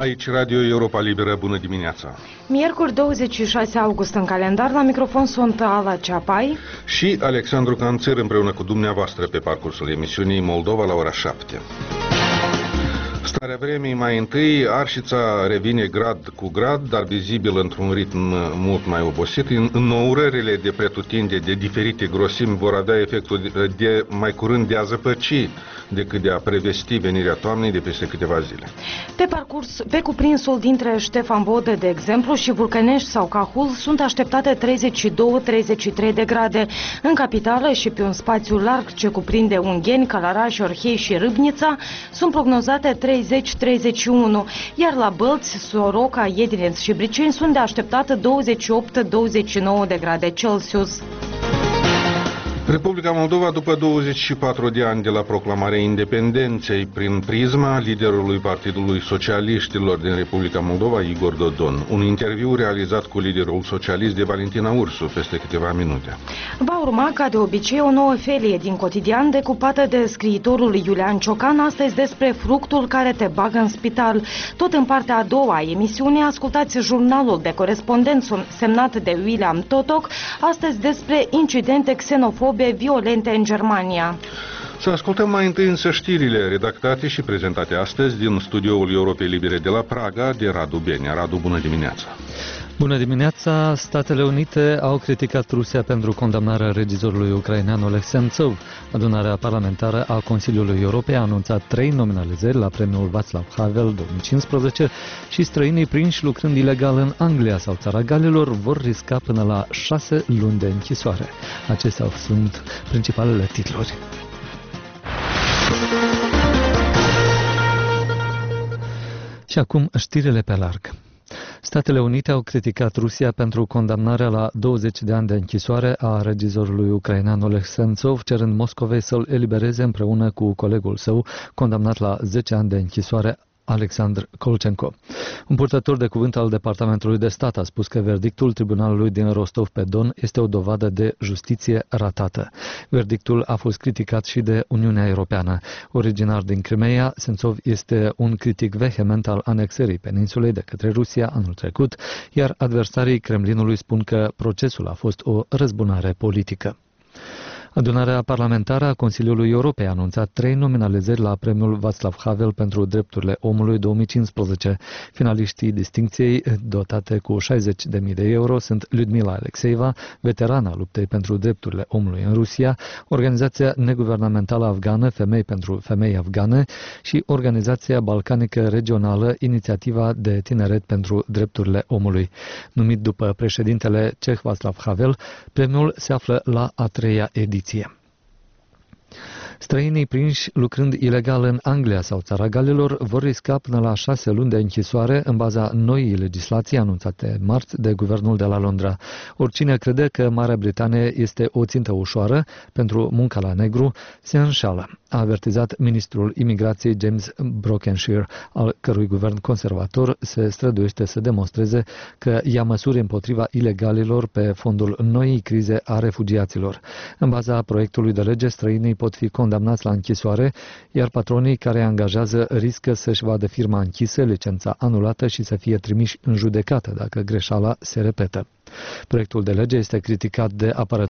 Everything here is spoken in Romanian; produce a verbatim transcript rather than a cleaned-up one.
Aici Radio Europa Liberă, bună dimineața! Miercuri douăzeci și șase august în calendar, la microfon sunt Ala Ceapai și Alexandru Canțer împreună cu dumneavoastră pe parcursul emisiunii Moldova la ora șapte. Starea vremii mai întâi, Arșița revine grad cu grad, dar vizibil într-un ritm mult mai obosit. Înnourările de pretutinde de diferite grosimi vor avea efectul de mai curând de a zăpăci decât de a prevesti venirea toamnei de peste câteva zile. Pe parcurs, pe cuprinsul dintre Ștefan Vodă, de exemplu, și Vulcănești sau Cahul sunt așteptate treizeci și doi treizeci și trei de grade. În capitală și pe un spațiu larg ce cuprinde Ungheni, Călăraș, Orhei și Râbnița sunt prognozate treizeci treizeci și unu, iar la Bălți, Soroca, Iedineț și Briceni sunt de așteptat douăzeci și opt douăzeci și nouă de grade Celsius. Republica Moldova, după douăzeci și patru de ani de la proclamarea independenței, prin prisma liderului Partidului Socialiștilor din Republica Moldova, Igor Dodon. Un interviu realizat cu liderul socialist de Valentina Ursu peste câteva minute. Va urma, ca de obicei, o nouă felie din Cotidian decupată de scriitorul Iulian Ciocan, astăzi despre fructul care te bagă în spital. Tot în partea a doua a emisiunii ascultați jurnalul de corespondent semnat de William Totoc, astăzi despre incidente xenofobe violente în Germania. Să ascultăm mai întâi însă știrile redactate și prezentate astăzi din studioul Europei Libere de la Praga de Radu Benia. Radu, bună dimineața! Bună dimineața! Statele Unite au criticat Rusia pentru condamnarea regizorului ucrainean Oleg Sentsov. Adunarea parlamentară a Consiliului Europei a anunțat trei nominalizări la premiul Václav Havel două mii cincisprezece și străinii prinși lucrând ilegal în Anglia sau Țara Galilor vor risca până la șase luni de închisoare. Acestea sunt principalele titluri. Și acum știrile pe larg. Statele Unite au criticat Rusia pentru condamnarea la douăzeci de ani de închisoare a regizorului ucrainean Oleg Sentsov, cerând Moscovei să-l elibereze împreună cu colegul său, condamnat la zece ani de închisoare, Alexandr Kolchenko. Un purtător de cuvânt al Departamentului de Stat a spus că verdictul tribunalului din Rostov-pe-Don este o dovadă de justiție ratată. Verdictul a fost criticat și de Uniunea Europeană. Originar din Crimea, Sentsov este un critic vehement al anexării peninsulei de către Rusia anul trecut, iar adversarii Kremlinului spun că procesul a fost o răzbunare politică. Adunarea parlamentară a Consiliului Europei a anunțat trei nominalizări la premiul Václav Havel pentru drepturile omului două mii cincisprezece. Finaliștii distincției, dotate cu șaizeci de mii de euro, sunt Lyudmila Alexeeva, veterana luptei pentru drepturile omului în Rusia, organizația neguvernamentală afgană Femei pentru Femei Afgane și organizația balcanică regională Inițiativa de Tineret pentru Drepturile Omului. Numit după președintele ceh Václav Havel, premiul se află la a treia ediție. Străinii prinși lucrând ilegal în Anglia sau Țara Galilor vor risca până la șase luni de închisoare în baza noii legislații anunțate marți de guvernul de la Londra. Oricine crede că Marea Britanie este o țintă ușoară pentru munca la negru se înșală, a avertizat ministrul imigrației James Brockenshire, al cărui guvern conservator se străduiește să demonstreze că ia măsuri împotriva ilegalilor pe fondul noii crize a refugiaților. În baza proiectului de lege, străinii pot fi condamnați la închisoare, iar patronii care angajează riscă să-și vadă firma închisă, licența anulată și să fie trimiși în judecată dacă greșeala se repetă. Proiectul de lege este criticat de apărători